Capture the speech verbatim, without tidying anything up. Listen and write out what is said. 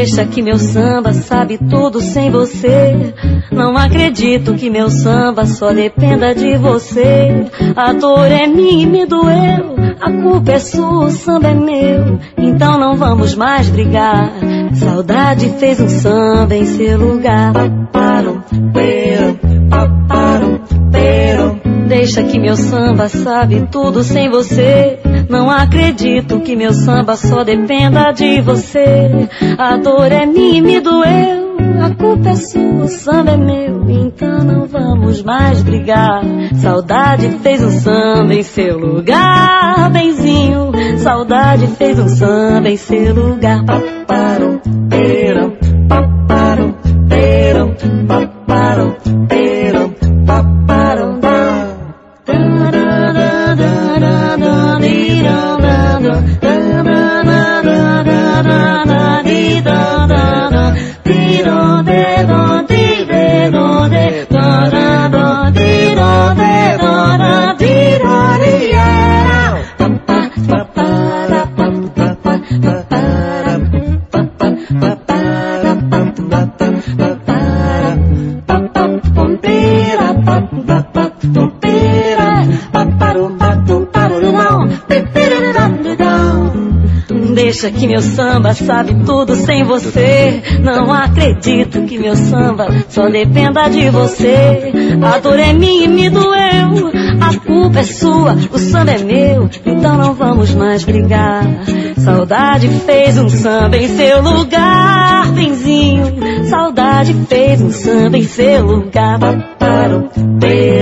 Deixa que meu samba sabe tudo sem você. Não acredito que meu samba só dependa de você. A dor é minha e me doeu, a culpa é sua, o samba é meu. Então não vamos mais brigar. Saudade fez um samba em seu lugar. Paparam, pero, paparam, pero. Deixa que meu samba sabe tudo sem você. Não acredito que meu samba só dependa de você. A dor é minha e me doeu, a culpa é sua, o samba é meu. Então não vamos mais brigar. Saudade fez um samba em seu lugar, benzinho. Saudade fez um samba em seu lugar. Paparam, peram, paparam, peram, paparam, peram, paparam. Deixa que meu samba sabe tudo sem você. Não acredito que meu samba só dependa de você. A dor é minha e me doeu, a culpa é sua, o samba é meu. Então não vamos mais brigar. Saudade fez um samba em seu lugar, benzinho. Saudade fez um samba em seu lugar. Paparam,